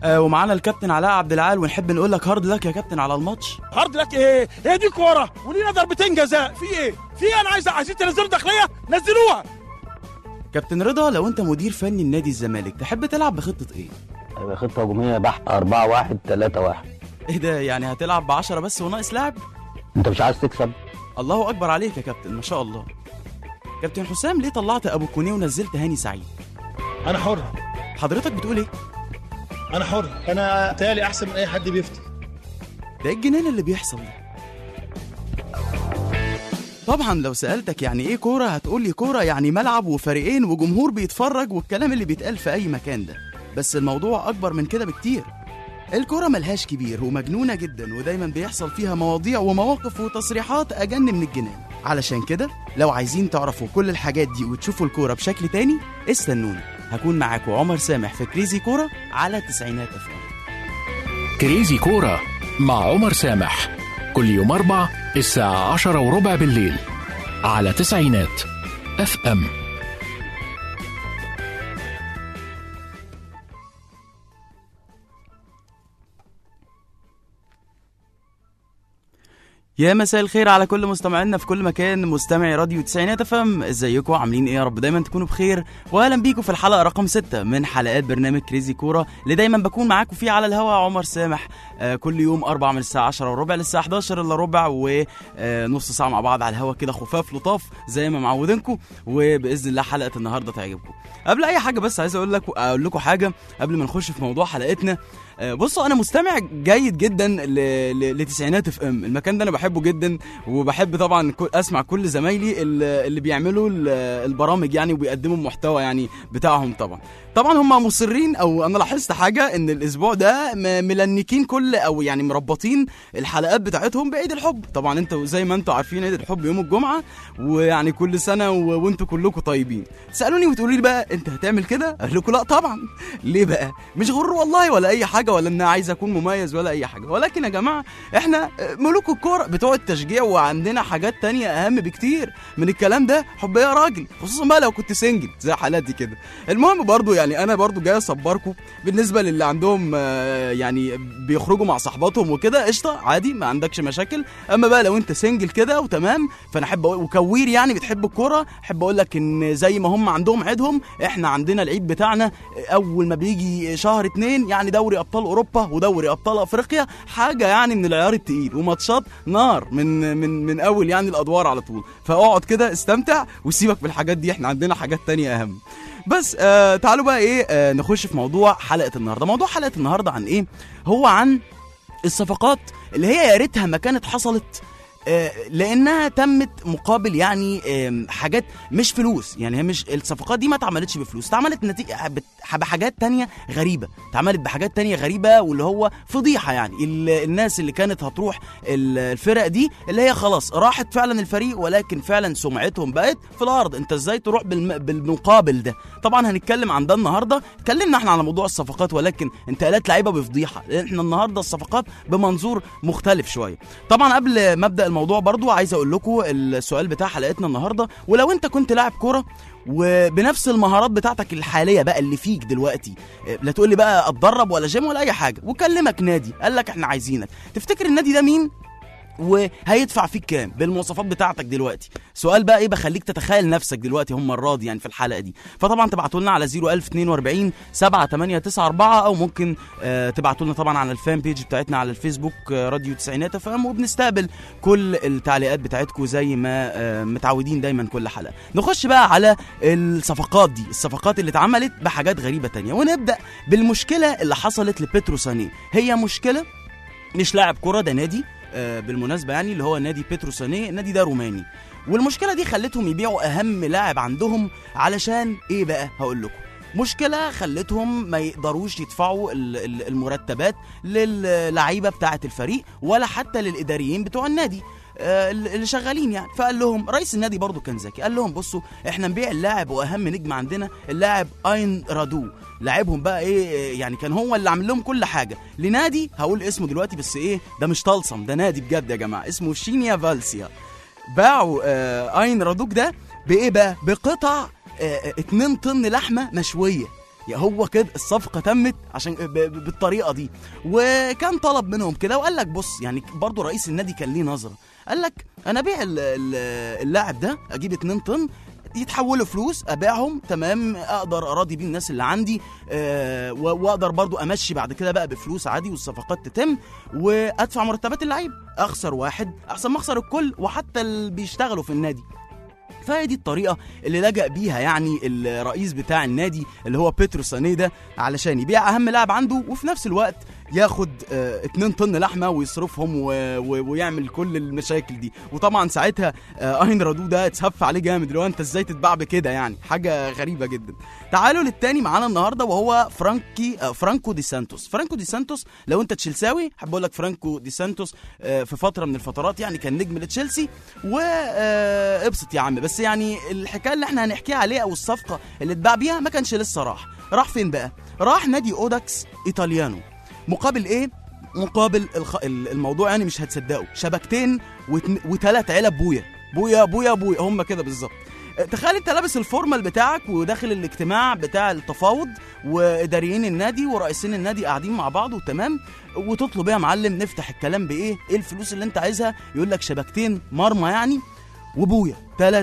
ومعانا الكابتن علاء عبد العال، ونحب نقول لك هارد لك يا كابتن على الماتش. هارد لك ايه؟ هي دي كوره ولينا ضربتين جزاء، في ايه؟ انا عايزين تنزلوا داخليه، نزلوها. كابتن رضا، لو انت مدير فني لنادي الزمالك تحب تلعب بخطه ايه؟ خطه هجوميه بحت 4-1-3-1. ايه ده؟ يعني هتلعب ب10 بس وناقص لاعب؟ انت مش عايز تكسب؟ الله اكبر عليك يا كابتن، ما شاء الله. كابتن حسام، ليه طلعت ابو كونيه ونزلت هاني سعيد؟ انا حر. حضرتك بتقول ايه؟ انا حر، انا تالي احسن من اي حد بيفتي. ده الجنان اللي بيحصل ده. طبعا لو سألتك يعني ايه كورة هتقول لي كورة يعني ملعب وفريقين وجمهور بيتفرج والكلام اللي بيتقال في اي مكان ده، بس الموضوع اكبر من كده بكتير. الكورة ملهاش كبير ومجنونة جدا، ودايما بيحصل فيها مواضيع ومواقف وتصريحات اجن من الجنان. علشان كده لو عايزين تعرفوا كل الحاجات دي وتشوفوا الكورة بشكل تاني استنوني، هكون معاكم عمر سامح في كريزي كورة على 90 FM. كريزي كورة مع عمر سامح كل يوم 4 الساعة 10:15 بالليل على 90 FM. يا مساء الخير على كل مستمعينا في كل مكان، مستمعي راديو 90 FM. ازيكم؟ عاملين ايه؟ يا رب دايما تكونوا بخير، واهلا بيكم في الحلقه رقم 6 من حلقات برنامج كريزي كوره اللي دايما بكون معاكم فيه على الهواء عمر سامح. كل يوم 4 من الساعه 10:15 للساعه 11:15 ونص ساعه مع بعض على الهواء كده، خفاف لطاف زي ما معودينكم، وباذن الله حلقه النهارده تعجبكم. قبل اي حاجه بس عايز اقول لكم حاجه قبل ما نخش في موضوع حلقتنا. بصوا، انا مستمع جيد جدا لتسعينات FM. المكان ده انا بحبه جدا، وبحب طبعا اسمع كل زمايلي اللي بيعملوا البرامج يعني وبيقدموا المحتوى يعني بتاعهم. طبعا هم مصرين، او انا لاحظت حاجه ان الاسبوع ده ملنكين كل او يعني مربطين الحلقات بتاعتهم بعيد الحب. طبعا انتوا زي ما انتوا عارفين عيد الحب يوم الجمعه، ويعني كل سنه وانتوا كلكم طيبين. تسالوني وتقولوا لي بقى انت هتعمل كده؟ اقول لكم لا طبعا. ليه بقى؟ مش غرور والله ولا اي حاجه، ولا ان انا عايز اكون مميز ولا اي حاجه، ولكن يا جماعه احنا ملوك الكوره بتوع التشجيع، وعندنا حاجات تانية اهم بكتير من الكلام ده. حب يا راجل، خصوصا بقى لو كنت سنجل زي حالاتي كده. المهم برضو يعني انا برضو جاي اصبركم بالنسبه للي عندهم يعني بيخرجوا مع صحباتهم وكده، قشطه عادي ما عندكش مشاكل. اما بقى لو انت سنجل كده وتمام، فانا احب وكوير يعني بتحب الكوره، احب اقول لك ان زي ما هم عندهم عيدهم، احنا عندنا العيد بتاعنا اول ما بيجي شهر 2، يعني دوري ابطال اوروبا ودوري ابطال افريقيا، حاجه يعني من العيار التقيل، وماتشات نار من اول يعني الادوار على طول. فاقعد كده استمتع وسيبك بالحاجات دي، احنا عندنا حاجات تانية اهم. بس تعالوا بقى ايه نخش في موضوع حلقه النهارده. موضوع حلقه النهارده عن ايه؟ هو عن الصفقات اللي هي يا ريتها ما كانت حصلت، لانها تمت مقابل يعني حاجات مش فلوس. يعني هي مش الصفقات دي ما اتعملتش بفلوس، اتعملت نتيجه بحاجات تانية غريبه، اتعملت بحاجات تانية غريبه، واللي هو فضيحه. يعني الناس اللي كانت هتروح الفرق دي اللي هي خلاص راحت فعلا الفريق، ولكن فعلا سمعتهم بقت في الارض. انت ازاي تروح بالمقابل ده؟ طبعا هنتكلم عن ده النهارده. اتكلمنا احنا على موضوع الصفقات، ولكن انتقالات لعيبه بفضيحه. احنا النهارده الصفقات بمنظور مختلف شويه. طبعا قبل ما ابدا الموضوع برضو عايز اقول لكم السؤال بتاع حلقتنا النهارده، ولو انت كنت لاعب كوره وبنفس المهارات بتاعتك الحاليه بقى اللي فيك دلوقتي، لا تقول لي بقى اتدرب ولا جيم ولا اي حاجه، وكلمك نادي قال لك احنا عايزينك، تفتكر النادي ده مين وهيدفع فيك كام بالمواصفات بتاعتك دلوقتي؟ سؤال بقى ايه بخليك تتخيل نفسك دلوقتي هم الراضي يعني في الحلقه دي. فطبعا تبعتوا لنا على 01042 7894، او ممكن تبعتوا لنا طبعا على الفان بيج بتاعتنا على الفيسبوك راديو 90 FM، وبنستقبل كل التعليقات بتاعتكم زي ما متعودين دايما كل حلقه. نخش بقى على الصفقات دي، الصفقات اللي اتعملت بحاجات غريبه تانية، ونبدا بالمشكله اللي حصلت لبيترو سانيه. هي مشكله مش لاعب كره، ده نادي بالمناسبة يعني اللي هو نادي بيترو سانيه. النادي ده روماني، والمشكلة دي خلتهم يبيعوا أهم لاعب عندهم. علشان إيه بقى؟ هقول لكم. مشكلة خلتهم ما يقدروش يدفعوا المرتبات للعيبة بتاعة الفريق، ولا حتى للإداريين بتوع النادي اللي شغالين يعني. فقال لهم رئيس النادي برضو كان ذكي، قال لهم بصوا احنا نبيع اللاعب واهم نجم عندنا اللاعب اين رادو. لاعبهم بقى ايه يعني، كان هو اللي عامل لهم كل حاجه لنادي هقول اسمه دلوقتي، بس ايه ده مش طلسم، ده نادي بجد يا جماعه اسمه شينيا فالسيا. باعوا اين رادوك ده بايه بقى؟ بقطع 2 طن لحمه مشويه. يعني هو كده الصفقه تمت عشان بالطريقه دي. وكان طلب منهم كده وقال لك بص، يعني برضو رئيس النادي كان ليه نظره، قال لك انا ابيع اللاعب ده، اجيب 2 طن يتحولوا فلوس، ابيعهم تمام، اقدر اراضي بيه الناس اللي عندي، واقدر برضو امشي بعد كده بقى بفلوس عادي والصفقات تتم، وادفع مرتبات اللعيب، اخسر واحد احسن ما اخسر الكل وحتى اللي بيشتغلوا في النادي. فهي دي الطريقه اللي لجأ بيها يعني الرئيس بتاع النادي اللي هو بيترو سانيه ده، علشان يبيع اهم لاعب عنده وفي نفس الوقت ياخد 2 طن لحمه ويصرفهم ويعمل كل المشاكل دي. وطبعا ساعتها اين رادو ده اتسف عليه جامد، اللي هو انت ازاي تتباع بكده، يعني حاجه غريبه جدا. تعالوا للتاني معانا النهارده وهو فرانكو دي سانتوس. فرانكو دي سانتوس لو انت تشيلساوي حابب اقول لك فرانكو دي سانتوس في فتره من الفترات يعني كان نجم لتشيلسي وابسط يا عم. بس يعني الحكايه اللي احنا هنحكيها عليه او الصفقه اللي اتباع بيها ما كانش لسه راح فين بقى؟ راح نادي اوداكس ايطاليانو. مقابل ايه؟ مقابل الموضوع يعني مش هتصدقوا، 2 و3 علب بويا هم كده بالظبط. تخيل انت لابس الفورمال بتاعك وداخل الاجتماع بتاع التفاوض واداريين النادي ورئيسين النادي قاعدين مع بعض وتمام، وتطلب يا معلم نفتح الكلام بايه؟ ايه الفلوس اللي انت عايزها؟ يقول لك 2 مرمى يعني وبويا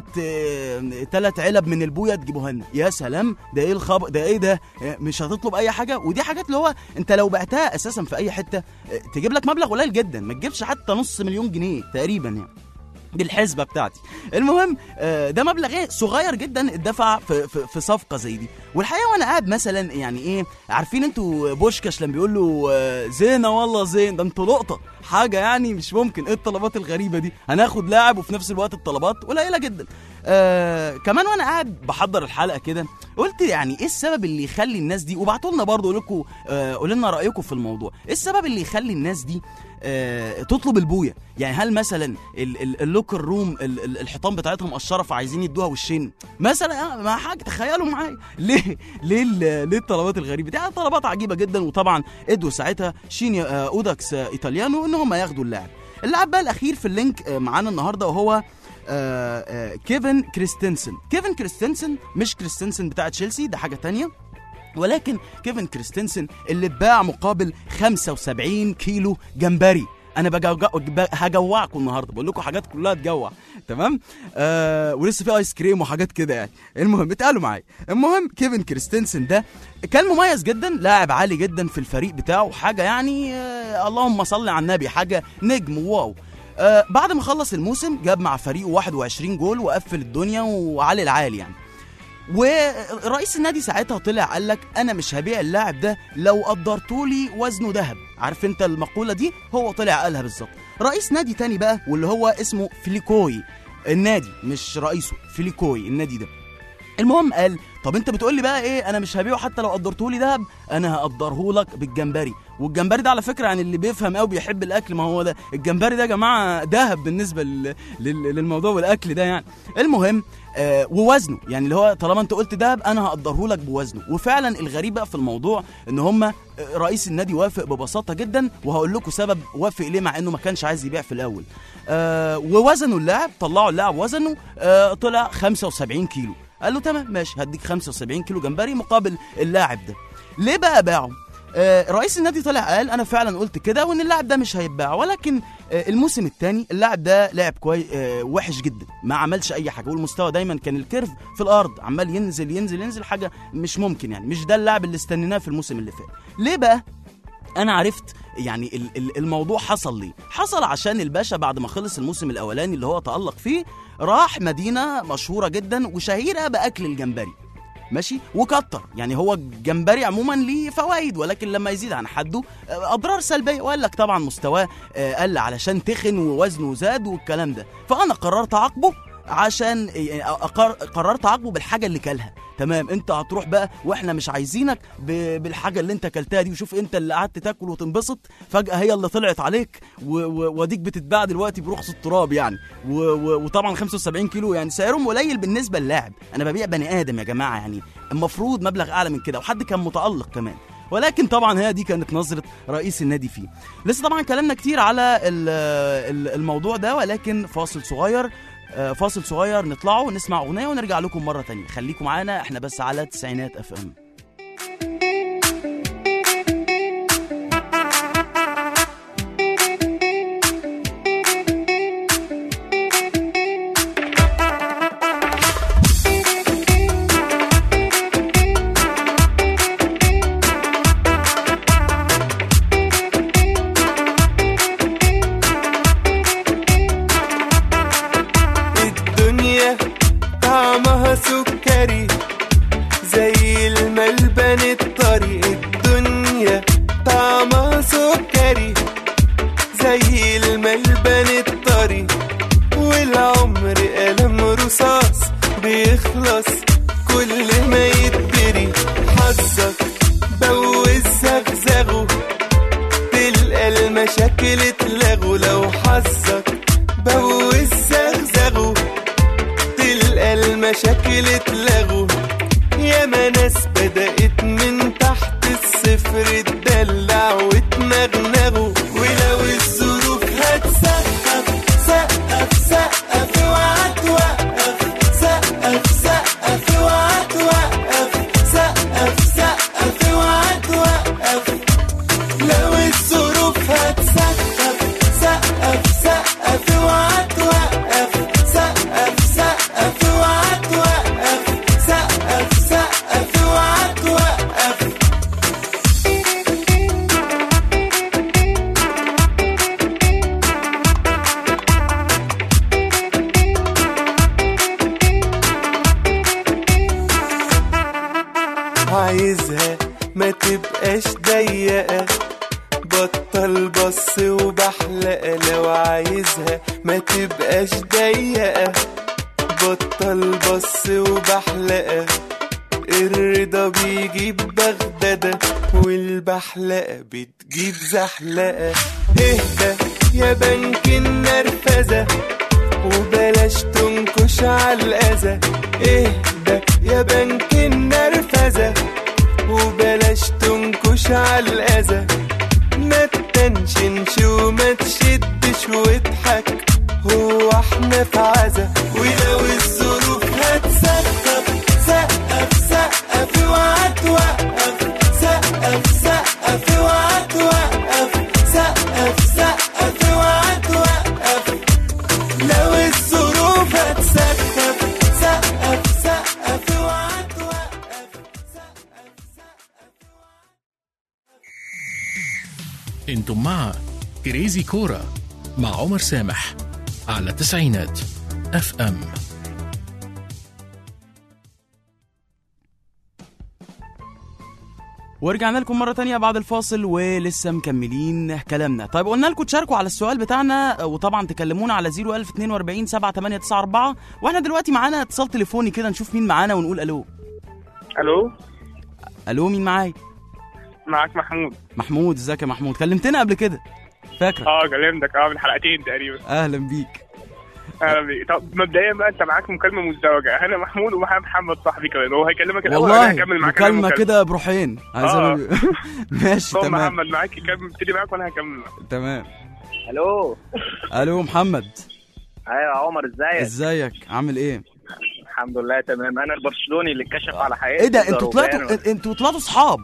3 علب من البويا تجيبوها لنا. يا سلام، ده ايه الخبر ده؟ ايه ده؟ مش هتطلب اي حاجه. ودي حاجات اللي هو انت لو بعتها اساسا في اي حته تجيب لك مبلغ قليل جدا، ما تجيبش حتى نص مليون جنيه تقريبا يعني بالحسبه بتاعتي. المهم ده مبلغ ايه صغير جدا اتدفع في صفقه زي دي. والحقيقه وانا قاعد مثلا يعني ايه، عارفين انتوا بوشكاش لما بيقول له زينه والله زين، ده انتوا لقطه حاجه يعني مش ممكن. ايه الطلبات الغريبه دي؟ هناخد لاعب وفي نفس الوقت الطلبات قليله جدا. كمان وانا قاعد بحضر الحلقه كده قلت يعني ايه السبب اللي يخلي الناس دي، وبعتوا لنا برضه قولوا لنا رايكم في الموضوع، ايه السبب اللي يخلي الناس دي تطلب البويا؟ يعني هل مثلا اللوكر روم الحيطان بتاعتهم قشره فعايزين يدوها وشين مثلا؟ ما حاجه تخيلوا معايا ليه الطلبات الغريبه دي؟ يعني طلبات عجيبه جدا. وطبعا ادوا ساعتها شيني اوداكس ايطاليانو ان هم ياخدوا اللاعب بقى الاخير في اللينك معانا النهارده وهو كيفن كريستنسن. كيفن كريستنسن مش كريستنسن بتاع تشيلسي، ده حاجه تانية، ولكن كيفن كريستنسن اللي اتباع مقابل 75 كيلو جمبري. انا هجوعكم النهارده، بقول لكم حاجات كلها تجوع تمام. ولسه في ايس كريم وحاجات كده يعني. المهم اتقالوا معايا. المهم كيفن كريستنسن ده كان مميز جدا، لاعب عالي جدا في الفريق بتاعه، حاجه يعني اللهم صل على النبي، حاجه نجم واو. بعد ما خلص الموسم جاب مع فريقه 21 جول وقفل الدنيا وعلي العالي يعني. ورئيس النادي ساعتها طلع قال لك انا مش هبيع اللاعب ده لو قدرتولي وزنه ذهب. عارف انت المقوله دي؟ هو طلع قالها بالظبط. رئيس نادي تاني بقى واللي هو اسمه فيليكوي النادي، مش رئيسه، فيليكوي النادي ده. المهم قال طب انت بتقول لي بقى ايه؟ انا مش هبيعه حتى لو قدرته لي ذهب، انا هقدره لك بالجمبري. والجمبري ده على فكره يعني اللي بيفهم قوي بيحب الاكل، ما هو ده الجمبري ده يا جماعه ذهب بالنسبه للموضوع والاكل ده يعني. المهم ووزنه يعني اللي هو طالما انت قلت ذهب انا هقدره لك بوزنه. وفعلا الغريب بقى في الموضوع ان هم رئيس النادي وافق ببساطه جدا، وهقول لكم سبب وافق ليه مع انه ما كانش عايز يبيع في الاول. ووزنوا اللاعب، طلعوا اللاعب وزنه طلع 75 كيلو. قال له تمام ماشي، هديك 75 كيلو جمبري مقابل اللاعب ده. ليه بقى باعه؟ رئيس النادي طلع قال انا فعلا قلت كده وان اللاعب ده مش هيتباع، ولكن الموسم الثاني اللاعب ده لعب كويس وحش جدا، ما عملش اي حاجه، والمستوى دايما كان الكيرف في الارض عمال ينزل ينزل ينزل، حاجه مش ممكن يعني، مش ده اللاعب اللي استنيناه في الموسم اللي فات. ليه بقى؟ انا عرفت يعني الموضوع حصل ليه. حصل عشان الباشا بعد ما خلص الموسم الاولاني اللي هو تألق فيه راح مدينه مشهوره جدا وشهيره باكل الجمبري ماشي، وكتر يعني. هو الجمبري عموما ليه فوائد، ولكن لما يزيد عن حده اضرار سلبيه، وقال لك طبعا مستواه قل علشان تخن ووزنه زاد والكلام ده. فانا قررت اعاقبه عشان قررت اعاقبه بالحاجه اللي كلها. تمام، انت هتروح بقى واحنا مش عايزينك بالحاجه اللي انت كلتها دي، وشوف انت اللي قعدت تاكل وتنبسط فجاه هي اللي طلعت عليك وديك بتتباع دلوقتي برخص التراب يعني. وطبعا 75 كيلو يعني سعرهم قليل بالنسبه للاعب. انا ببيع بني ادم يا جماعه، يعني المفروض مبلغ اعلى من كده، وحد كان متالق كمان. ولكن طبعا هي دي كانت نظرة رئيس النادي فيه. لسه طبعا كلامنا كتير على الموضوع ده، ولكن فاصل صغير نطلعه ونسمع أغنية ونرجع لكم مرة تانية. خليكم معانا، احنا بس على تسعينات FM. افرد دلع وتنغنغوا، ولو الظروف هتسقف سقف سقف اوعى توقف، سقف سقف اوعى توقف، سقف سقف اوعى توقف، لو الظروف هتسقف سقف سقف اوعى توقف، سقف سقف اوعى توقف، سقف سقف اوعى توقف. عايزها ما تبقاش ضيقة، بطل بص وبحلقة، لو عايزها ما تبقاش ضيقة، بطل بص وبحلقة، الرضا بيجيب بغدادة والبحلقة بتجيب زحلقة. اهدى يا بنك النرفزة وبلاش تنكش عالأذى، اهدى يا بنك النرفزة وبلاش تنكش عالأذى، ما تتنشنش وما تشدش واضحك، هو احنا في عزا، ولو الظروف هتسقف سقف سقف اوعى توقف، سقف سقف اوعى توقف، سقف سقف اوعى توقف، لو الظروف هتسقف سقف سقف اوعى توقف، سقف سقف. انتم مع كريزي كورة مع عمر سامح على تسعينات FM. ورجعنا لكم مرة تانية بعد الفاصل ولسه مكملين كلامنا. طيب قلنا لكم تشاركوا على السؤال بتاعنا، وطبعا تكلمونا على 01042 7894، واحنا دلوقتي معانا اتصال تليفوني كده نشوف مين معانا ونقول الو. الو الو مين معايا؟ معاك محمود. محمود، ازيك يا محمود؟ كلمتنا قبل كده فاكرك؟ كلمتك من حلقتين تقريبا. اهلا بيك. اهلا بيك. طب مبدئيا بقى انت معاك مكالمه مزدوجه، انا محمود ومعايا محمد صاحبي كمان، وهو هيكلمك الاول والله وانا هكمل معاك مكالمه كده بروحين. ماشي هو تمام. محمد معاك ابتدي معاك وانا هكمل معاك. تمام. الو الو محمد. ايوه يا عمر، ازيك عامل ايه؟ الحمد لله تمام. انا البرشلوني اللي اتكشف على حقيقتي. ايه ده انتوا طلعتوا اصحاب؟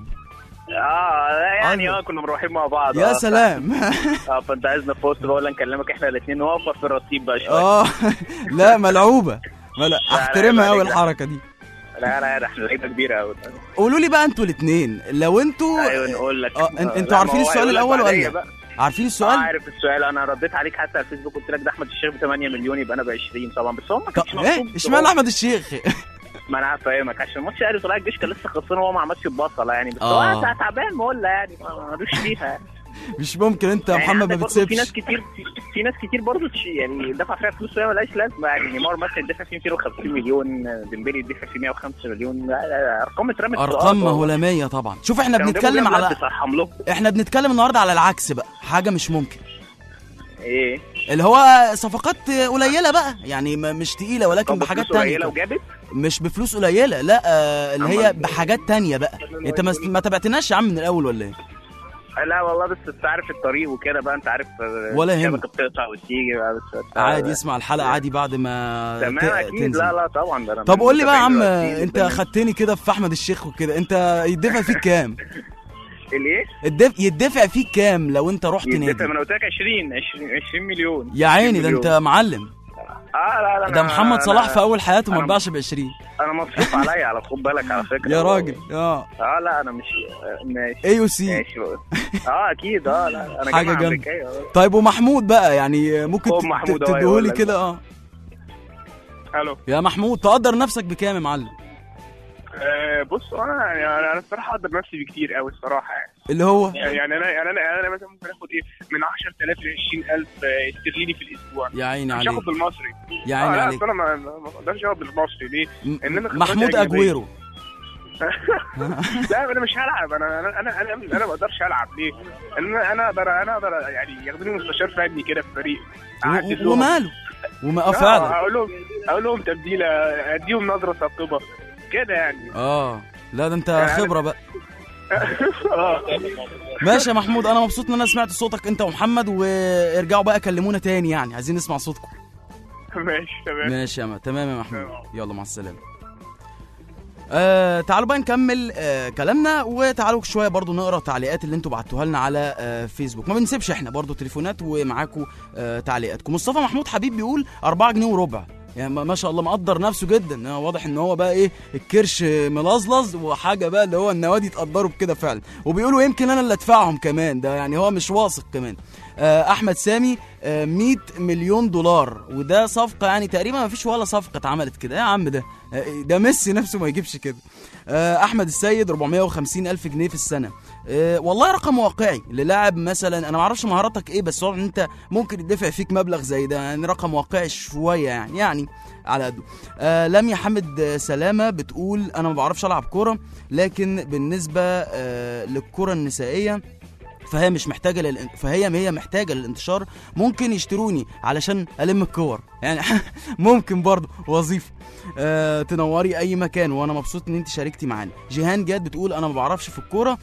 يعني كنا مروحين مع بعض. يا سلام. فانت عايزنا في وسط بقول نكلمك احنا الاثنين نوفر في الرصيد بقى شويه. لا ملعوبه، احترمها قوي الحركه دي. لا احنا لعيبه كبيره قوي. قولوا لي بقى انتوا الاثنين لو انتوا نقول لك انتوا عارفين السؤال الاول ولا عارفين السؤال؟ عارف السؤال، انا رديت عليك حتى على الفيسبوك قلت لك ده احمد الشيخ ب 8 مليون يبقى انا ب 20 طبعا، بس هو ما كانش مكتوب. اشمعنى احمد الشيخ؟ ما انا فاهمك عشان الماتش الاهلي طلع الجيش كان لسه خسران وهو ما عملش ببصله يعني، بس هو تعبان مولع يعني ما دوش فيها يعني. مش ممكن انت يا محمد ما بتسيبش. في ناس كتير برضه يعني دفع فيها فلوس وهي مالهاش لازمه يعني. نيمار مثلا دفع فيه 250 مليون، ديمبلي دفع فيه 105 مليون، ارقام اترمت، ارقام مهولميه طبعا. شوف احنا بنتكلم على النهارده على العكس بقى، حاجه مش ممكن. ايه اللي هو صفقات قليله بقى يعني مش تقيله ولكن بحاجات تانية قليله وجابت مش بفلوس قليله، لا اللي هي بحاجات تانية بقى. انت ما تابعتناش يا عم من الاول ولا ايه؟ لا والله، بس انت عارف الطريق وكده بقى، انت عارف ولا يهمك بتقطع وتيجي بقى، بس عادي اسمع الحلقه عادي بعد ما تمام اكيد تنزل. لا طبعا ده. طب قول لي بقى يا عم، انت خدتني كده في احمد الشيخ وكده، انت يدفع فيك كام؟ الايه؟ يدفع فيك كام لو انت رحت نادي؟ يدفع، انا قلت لك 20 مليون يا عيني. ده انت معلم. لا ده محمد صلاح في اول حياته ما اتباعش ب 20. انا مصروف عليا على خد بالك على فكره يا راجل. لا انا مش ماشي AOC ماشي اكيد. لا انا حاجه جامده. طيب ومحمود بقى يعني ممكن تديهولي كده؟ الو يا محمود، تقدر نفسك بكام يا معلم؟ بص انا الصراحه اقدر نفسي بكتير قوي الصراحه يعني. اللي هو يعني انا مثلا ممكن اخد من 10,000 ل 20,000 استرليني في الاسبوع. يا عيني عليك. مش هاخد بالمصري. يا عيني عليك. انا ما اقدرش اخد بالمصري ليه؟ ان انا محمود اجويرو. لا انا مش هلعب. انا ما اقدرش العب ليه؟ ان انا اقدر يعني ياخدوني مستشار فني كده في فريق وماله فعلا اقول لهم تبديله، اديهم نظره ثاقبه كده يعني. لا ده انت خبره بقى. ماشي يا محمود، انا مبسوط ان انا سمعت صوتك انت ومحمد، وارجعوا بقى كلمونا تاني، يعني عايزين نسمع صوتكم. ماشي تمام. ماشي تمام يا محمود، يلا مع السلامه. تعالوا بقى نكمل كلامنا، وتعالوا شويه برضو نقرا تعليقات اللي انتوا بعتوها لنا على فيسبوك. ما بنسيبش احنا برضو تليفونات ومعاكم تعليقاتكم. مصطفى محمود حبيب بيقول 4 جنيه وربع، يعني ما شاء الله مقدر نفسه جدا، واضح ان هو بقى ايه الكرش ملظلظ وحاجه بقى اللي هو النوادي يتقدروا بكده فعلا، وبيقولوا يمكن انا اللي ادفعهم كمان، ده يعني هو مش واثق كمان. احمد سامي 100 مليون دولار، وده صفقه يعني تقريبا ما فيش ولا صفقه اتعملت كده يا عم، ده ميسي نفسه ما يجيبش كده. احمد السيد 450 الف جنيه في السنه، والله رقم واقعي للاعب مثلا، انا ما اعرفش مهاراتك ايه، بس واضح ان انت ممكن يدفع فيك مبلغ زي ده، يعني رقم واقعي شويه يعني على قده. لميا حمد سلامه بتقول انا ما بعرفش العب كوره، لكن بالنسبه للكره النسائيه فهي مش محتاجه فهي محتاجه للانتشار، ممكن يشتروني علشان الم الكور، يعني ممكن برضه وظيفه. تنوري اي مكان، وانا مبسوط ان انت شاركتي معانا. جيهان جاد بتقول انا ما بعرفش في الكوره،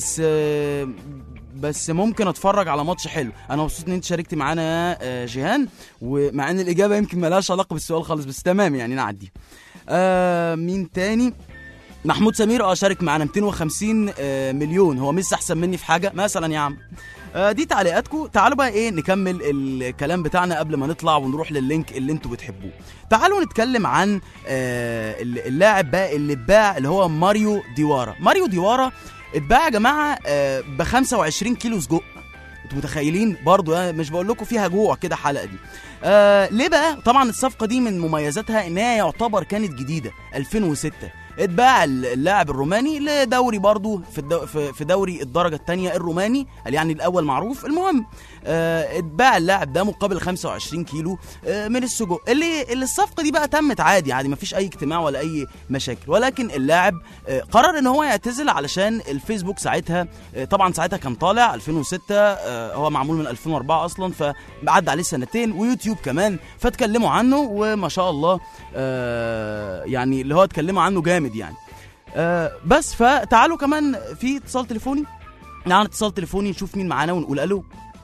بس ممكن اتفرج على ماتش حلو. انا مبسوط ان انت شاركتي معانا يا جيهان، ومع ان الاجابه يمكن مالهاش علاقه بالسؤال خالص، بس تمام يعني نعدي. مين تاني؟ محمود سمير شارك معانا 250 مليون، هو ميسي احسن مني في حاجه مثلا يا عم؟ دي تعليقاتكم. تعالوا بقى ايه نكمل الكلام بتاعنا قبل ما نطلع ونروح لللينك اللي انتوا بتحبوه. تعالوا نتكلم عن اللاعب بقى اللي اتباع، اللي هو ماريو ديوارا. ماريو ديوارا اتباع يا جماعه ب 25 كيلو سجق، انتوا متخيلين برضو؟ مش بقول لكم فيها جوع كده حلقه دي. ليه بقى؟ طبعا الصفقه دي من مميزاتها انها يعتبر كانت جديده 2006. اتباع اللاعب الروماني لدوري برضو في دوري الدرجه الثانيه الروماني، يعني الاول معروف. المهم اتباع اللاعب ده مقابل 25 كيلو من السجق، اللي الصفقه دي بقى تمت عادي مفيش اي اجتماع ولا اي مشاكل، ولكن اللاعب قرر ان هو يعتزل علشان الفيسبوك ساعتها، طبعا ساعتها كان طالع 2006، هو معمول من 2004 اصلا، فعدى عليه سنتين، ويوتيوب كمان، فاتكلموا عنه وما شاء الله يعني اللي هو اتكلموا عنه جامد يعني. بس فتعالوا كمان في اتصال تليفوني، نعم اتصال تليفوني نشوف مين معانا ونقول الو.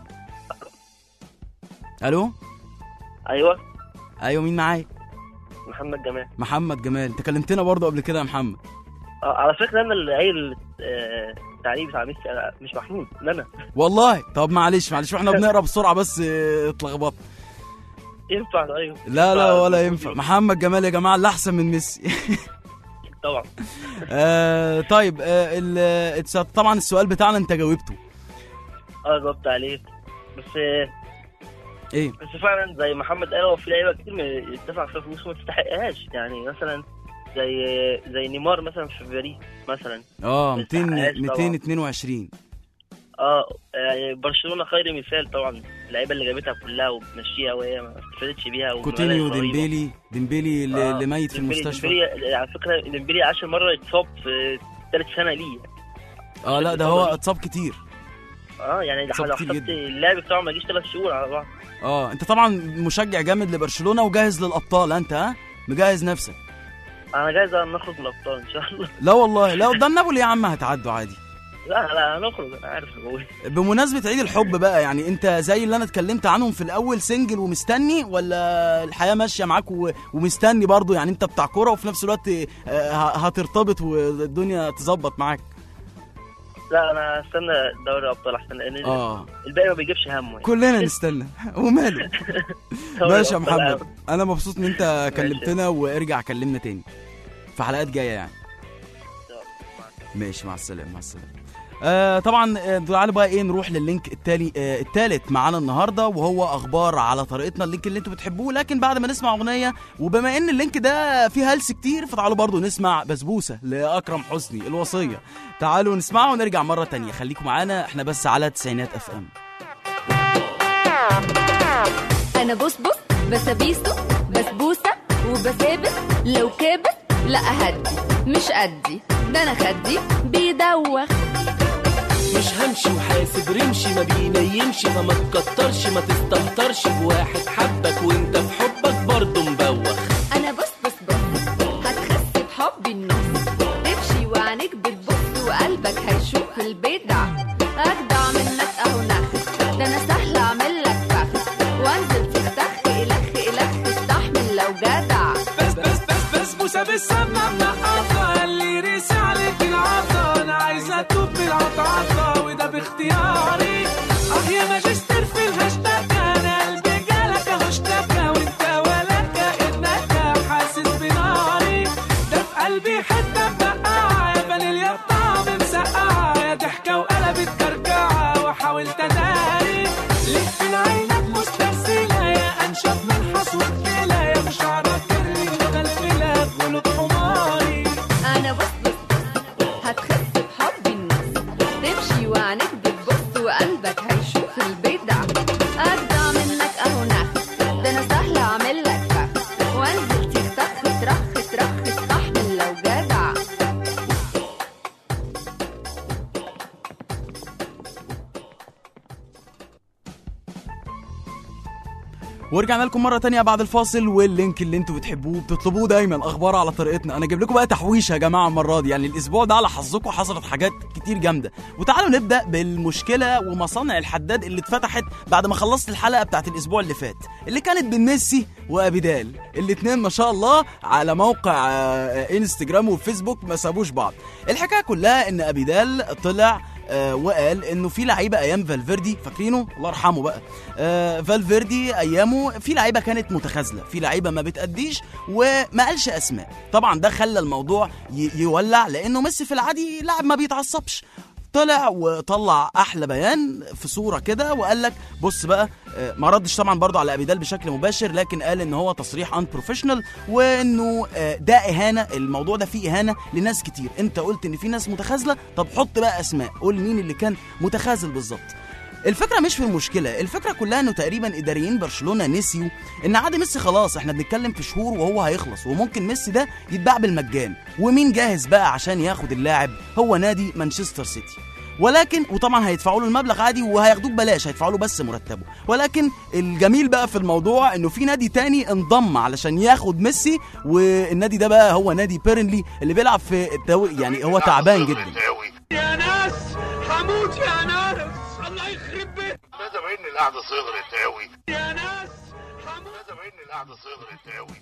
الو. ايوه مين معايا؟ محمد جمال. انت كلمتنا برضو قبل كده يا محمد. على فكره انا اللي قايل التعليق بتاع ميسي، مش محمود، انا والله. طب معلش واحنا بنقرا بسرعه بس اتلخبطت. ينفع؟ طيب لا ولا ينفع. محمد جمال يا جماعه اللي احسن من ميسي طبعا. طيب طبعا السؤال بتاعنا انت جاوبته. جاوبت عليه، بس ايه؟ بس فعلا زي محمد قال، هو في لعيبه كتير يدفع فيها فلوس وما تستحقهاش، يعني مثلا زي نيمار مثلا في باريس مثلا 222. برشلونه خير مثال طبعا، اللعيبه اللي جابتها كلها وبتمشيها وهي ما استفادتش بيها. كوتينيو، ديمبيلي اللي ميت في المستشفى. ديمبيلي على فكره، ديمبيلي 10 مره يتصاب في 3 سنه ليه. لا ده هو اتصاب كتير. يعني لو حسبت اللعب بتاعه ما يجيش 3 شهور على بعض. انت طبعا مشجع جامد لبرشلونه وجاهز للابطال، انت مجهز نفسك؟ انا جاهز ان نخرج من الابطال ان شاء الله. لا والله، لا قدام نابولي يا عم هتعدوا عادي. لا هنخرج، انا عارف اللي بقول. بمناسبه عيد الحب بقى، يعني انت زي اللي انا اتكلمت عنهم في الاول، سنجل ومستني، ولا الحياه ماشيه معاك ومستني برضو؟ يعني انت بتاع كوره وفي نفس الوقت هترتبط والدنيا تظبط معاك. لا انا استنى دوري الابطال احسن، لان الباقي ما بيجيبش همه يعني. كلنا نستنى وماله. ماشي يا محمد، انا مبسوط ان انت كلمتنا، وارجع كلمنا تاني في حلقات جايه يعني. ماشي، مع السلامه. طبعا تعالوا بقى ايه نروح لللينك التالت معانا النهارده، وهو اخبار على طريقتنا، اللينك اللي انتوا بتحبوه، لكن بعد ما نسمع اغنيه. وبما ان اللينك ده فيه هلس كتير، فتعالوا برضو نسمع بسبوسه لاكرم حسني، الوصيه. تعالوا نسمعه ونرجع مره تانية. خليكم معانا، احنا بس على تسعينات FM. انا بصبص بسابيسو بسبوسه وبسابس، لو كابت لا اهدي مش قدي، ده انا خدي بيدوخ. مش همشي وحاسب رمشي، ما بينيمش، فما تكترش، ما تستهترش بواحد حبك وانت في حبك برضه مبوخ. انا بص هتخس بحبي النص، تمشي وعينيك بتبص وقلبك هيشوف اجدع منك اهو نخ، ده انا سهل اعمل لك فخ وانزل في التخ الخ الخ استحمل لو جدع. بسبوسه بالسمنه منقطه اللي ريسي عليك العطا، انا عايزه اتوب بالعطعطه وده باختياري. يا ماجستير في الهاشتاج انا قلبي جالك اهو اشتكى وانت ولا كانك حاسس بناري. ده في قلبي حته مبقعه يا فانيليا بطعم مسقعه، يا ضحكه وقلبت كركعه وحاولت اداري. ليه في عينك مسترسله يا انشف من حصوه كلى، يا مش عارف كرلي مغلفله بقلوب حماري. انا بص هتخف بحب الناس، تمشي وعينك بتبص وقلبك هيشوف البدع. اجدع منك اهو نخ، ده انا سهل اعمل لك فخ وانزل تختخ ترخ ترخ استحمل لو جدع. ورجعنا لكم مرة تانية بعد الفاصل، واللينك اللي انتوا بتحبوه بتطلبوه دايما اخبار على طريقتنا. انا جايب لكم بقى تحويشه يا جماعة المرة دي، يعني الاسبوع ده على حظكم حصلت حاجات كتير جامدة. وتعالوا نبدأ بالمشكلة ومصانع الحداد اللي اتفتحت بعد ما خلصت الحلقة بتاعت الاسبوع اللي فات، اللي كانت بين ميسي وابيدال. الاتنين ما شاء الله على موقع انستجرام وفيسبوك ما سابوش بعض. الحكاية كلها ان ابيدال طلع وقال انه في لعيبه ايام فالفيردي، فاكرينه الله يرحمه بقى، فالفيردي ايامه في لعيبه كانت متخاذله، في لعيبه ما بتأديش، وما قالش اسماء. طبعا ده خلى الموضوع يولع، لانه ميسي في العادي لاعب ما بيتعصبش. طلع وطلع احلى بيان في صوره كده وقال لك بص بقى، ما ردش طبعا برضو على ابيدال بشكل مباشر، لكن قال ان هو تصريح ان بروفيشنال، وانه ده اهانه. الموضوع ده فيه اهانه لناس كتير. انت قلت ان في ناس متخاذله، طب حط بقى اسماء، قول مين اللي كان متخاذل بالظبط. الفكره مش في المشكله، الفكره كلها انه تقريبا اداريين برشلونه نسيوا ان عادي ميسي خلاص، احنا بنتكلم في شهور وهو هيخلص، وممكن ميسي ده يتباع بالمجان. ومين جاهز بقى عشان ياخد اللاعب؟ هو نادي مانشستر سيتي. ولكن وطبعا هيدفعوا له المبلغ عادي وهياخدوه ببلاش، هيدفعوا له بس مرتبه. ولكن الجميل بقى في الموضوع انه في نادي تاني انضم علشان ياخد ميسي، والنادي ده بقى هو نادي بيرنلي اللي بيلعب في يعني هو تعبان جدا. يا ناس هموت يا ناس، الله يخرب بيت. ماذا بين القعده صغرت قوي يا ناس، ماذا بين القعده صغرت قوي.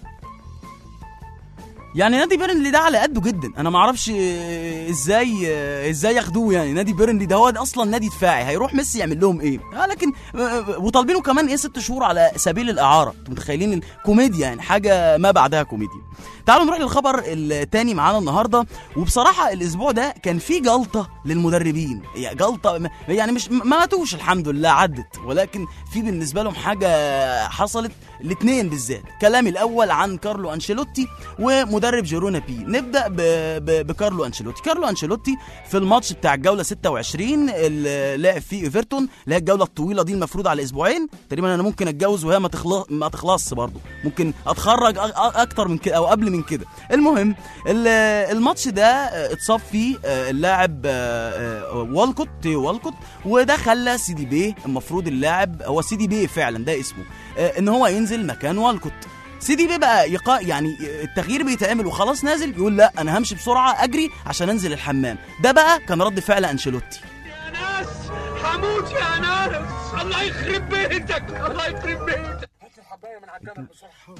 يعني نادي بيرنلي ده على قده جدا، انا ما اعرفش ازاي ياخدوه. يعني نادي بيرنلي ده هو اصلا نادي دفاعي، هيروح ميسي يعمل لهم ايه؟ لكن وطالبينه كمان ايه 6 شهور على سبيل الاعاره. انتوا متخيلين الكوميديا؟ يعني حاجه ما بعدها كوميديا. تعالوا نروح للخبر الثاني معانا النهارده. وبصراحه الاسبوع ده كان فيه جلطه للمدربين، يعني جلطه يعني مش ما ماتوش الحمد لله عدت، ولكن في بالنسبه لهم حاجه حصلت الاثنين بالذات. كلامي الاول عن كارلو انشيلوتي ومدرب جيرونا بي. نبدا بكارلو انشيلوتي. كارلو انشيلوتي في الماتش بتاع الجوله 26 اللي لعب فيه ايفرتون، اللي هي الجوله الطويله دي المفروض على اسبوعين تقريبا. انا ممكن اتجوز وهي ما تخلصش برضه، ممكن اتخرج اكتر من كده او قبل من كده. المهم الماتش ده اتصاب فيه اللاعب والكوت، وده خلى سيدي بيه، المفروض اللاعب هو سيدي بيه فعلا ده اسمه، ان هو ينزل مكان والكوت. سيدي بيه بقى يعني التغيير بيتعمل وخلاص نازل، يقول لا انا همشي بسرعه اجري عشان انزل الحمام. ده بقى كان رد فعل انشيلوتي. يا ناس هموت يا ناس، الله يخرب بيتك، الله يخرب بيتك. هات الحبايه من على الجنب بسرعه.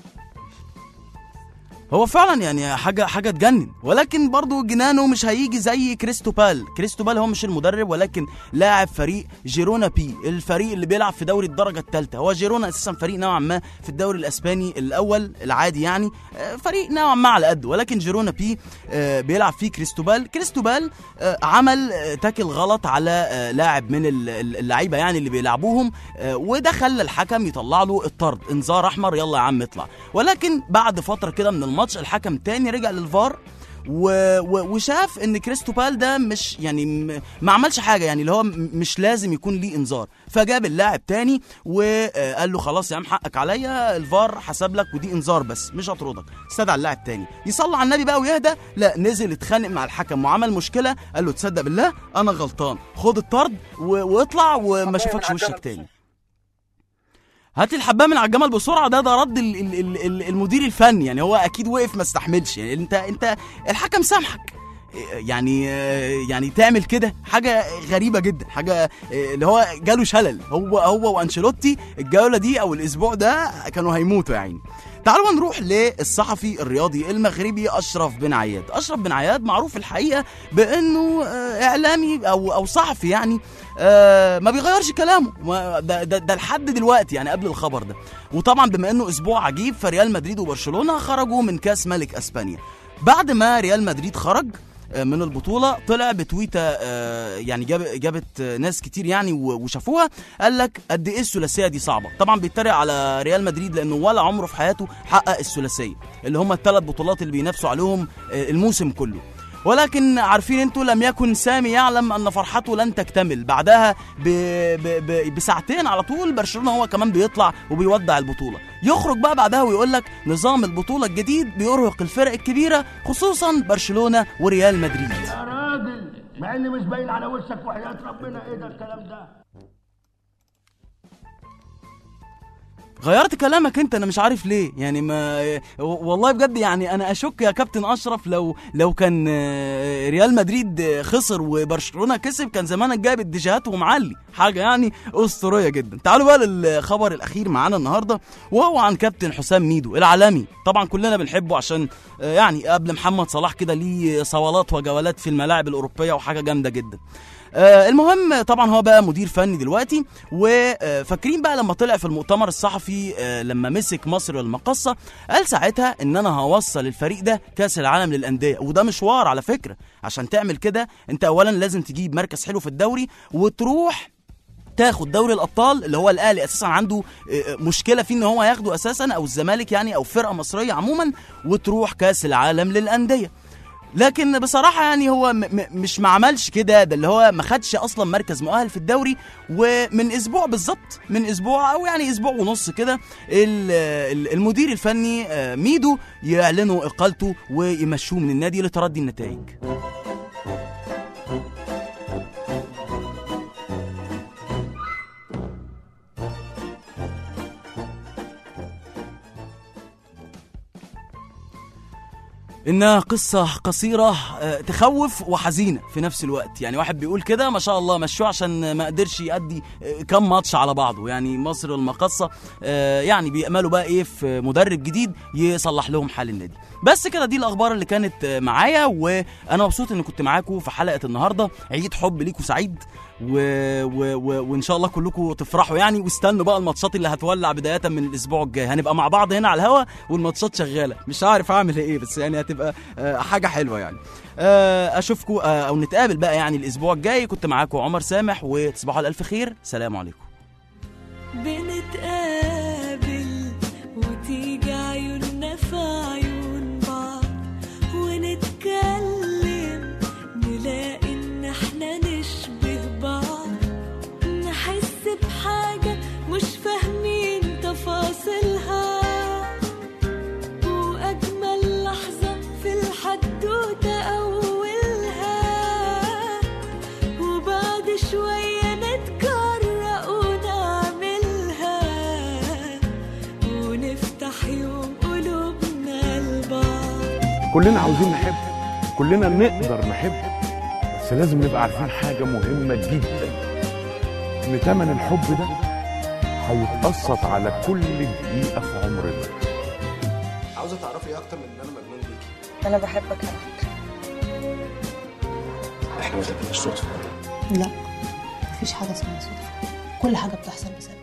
هو فعلا يعني حاجه تجنن، ولكن برضو جنانه مش هيجي زي كريستوبال هو مش المدرب، ولكن لاعب فريق جيرونا بي، الفريق اللي بيلعب في دوري الدرجه الثالثه. هو جيرونا اساسا فريق نوعا ما في الدوري الاسباني الاول العادي، يعني فريق نوعا ما على قده، ولكن جيرونا بي بيلعب فيه كريستوبال عمل تاكل غلط على لاعب من اللعيبه يعني اللي بيلعبوهم، وده خلى الحكم يطلع له الطرد، انذار احمر، يلا يا عم اطلع. ولكن بعد فتره كده من الماتش الحكم تاني رجع للفار وشاف ان كريستوبال ده مش يعني ما عملش حاجه، يعني اللي هو مش لازم يكون ليه انذار، فجاب اللاعب تاني وقال له خلاص يا عم حقك عليا، الفار حسب لك ودي انذار بس مش هطردك. استدعى اللاعب تاني يصلي على النبي بقى ويهدى، لا نزل اتخانق مع الحكم وعمل مشكله، قال له تصدق بالله انا غلطان، خد الطرد واطلع وما شوفكش وشك تاني. هات الحبايه من على الجمل بسرعه. ده رد المدير الفني، يعني هو اكيد وقف ما استحملش. يعني انت الحكم سامحك، يعني تعمل كده حاجه غريبه جدا، حاجه اللي هو جاله شلل. هو وانشيلوتي الجوله دي او الاسبوع ده كانوا هيموتوا يا عيني. تعالوا نروح للصحفي الرياضي المغربي أشرف بن عياد. أشرف بن عياد معروف الحقيقة بأنه إعلامي أو صحفي يعني ما بيغيرش كلامه ده لحد دلوقتي يعني قبل الخبر ده. وطبعا بما أنه أسبوع عجيب، فريال مدريد وبرشلونة خرجوا من كاس ملك أسبانيا. بعد ما ريال مدريد خرج من البطولة طلع بتويتة يعني جابت ناس كتير يعني وشافوها، قال لك قد ايه الثلاثية دي صعبة. طبعا بيتريق على ريال مدريد لانه ولا عمره في حياته حقق الثلاثية اللي هم ال3 بطولات اللي بينافسوا عليهم الموسم كله. ولكن عارفين انتوا لم يكن سامي يعلم ان فرحته لن تكتمل. بعدها بساعتين على طول برشلونة هو كمان بيطلع وبيودع البطولة، يخرج بقى بعدها ويقول لك نظام البطولة الجديد بيرهق الفرق الكبيرة خصوصا برشلونة وريال مدريد. يا راجل مع اني مش باين على وشك وحياة ربنا ايه ده الكلام ده؟ غيرت كلامك انت، انا مش عارف ليه يعني. ما والله بجد يعني انا اشك يا كابتن اشرف لو كان ريال مدريد خسر وبرشلونة كسب كان زمانك جايب الديجات ومعلي حاجه يعني اسطوريه جدا. تعالوا بقى للخبر الاخير معانا النهارده، وهو عن كابتن حسام ميدو العالمي. طبعا كلنا بنحبه عشان يعني قبل محمد صلاح كده ليه صولات وجولات في الملاعب الاوروبيه وحاجه جامده جدا. المهم طبعا هو بقى مدير فني دلوقتي. وفاكرين بقى لما طلع في المؤتمر الصحفي لما مسك مصر المقصة قال ساعتها ان انا هوصل الفريق ده كاس العالم للأندية، وده مشوار على فكرة. عشان تعمل كده انت اولا لازم تجيب مركز حلو في الدوري وتروح تاخد دوري الابطال اللي هو الاهلي اساسا عنده مشكله فيه ان هو ياخده اساسا، او الزمالك يعني او فرقه مصريه عموما، وتروح كاس العالم للأندية. لكن بصراحة يعني هو مش ما عملش كده، ده اللي هو ما خدش أصلا مركز مؤهل في الدوري. ومن أسبوع بالظبط، من أسبوع أو يعني أسبوع ونص كده المدير الفني ميدو يعلنوا إقالته ويمشوه من النادي لتردي النتائج. إنها قصة قصيرة تخوف وحزينة في نفس الوقت. يعني واحد بيقول كده ما شاء الله مشوه عشان ما قدرش يأدي كم ماتش على بعضه. يعني مصر المقصة يعني بيأملوا بقى إيه في مدرب جديد يصلح لهم حال النادي. بس كده دي الأخبار اللي كانت معايا، وأنا مبسوط إن كنت معاكم في حلقة النهاردة. عيد حب ليكم سعيد وإن شاء الله كلكم تفرحوا يعني. واستنوا بقى الماتشات اللي هتولع بداية من الأسبوع الجاي، هنبقى مع بعض هنا على الهوا والماتشات شغالة. مش عارف أعمل إيه بس يعني هتبقى حاجة حلوة يعني. أشوفكم أو نتقابل بقى يعني الأسبوع الجاي. كنت معاكم عمر سامح، وتصبحوا على ألف خير. سلام عليكم. بنتقابل وتيجي عيوننا في عيون بعض ونتكلم نلاقي إن إحنا نشبه بعض، نحس بحاجة مش فاهمين تفاصيلها، وأجمل لحظة في الحدوتة أولها، وبعد شوية نتجرأ ونعملها، ونفتح يوم قلوبنا لبعض. كلنا عاوزين نحب، كلنا نقدر نحب، بس لازم نبقى عارفين حاجة مهمة جدا، إن تمن الحب ده هيتقسط على كل دقيقة في عمرنا. عاوزة تعرفي ايه اكتر من ان انا مجنون بيكي؟ انا بحبك على فكرة. احنا ما تبقاش صدفة. لا مفيش حاجة اسمها صدفة، كل حاجة بتحصل بسبب.